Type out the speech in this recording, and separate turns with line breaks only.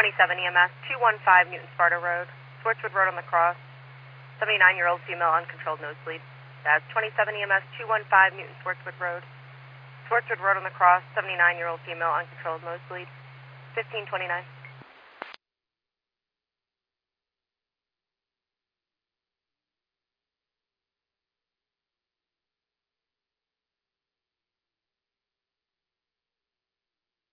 27 EMS, 215 Newton Sparta Road, Swartzwood Road on the cross, 79-year-old female uncontrolled nosebleed. That's 27 EMS, 215 Newton Swartzwood Road, Swartzwood Road on the cross, 79-year-old female uncontrolled nosebleed, 1529.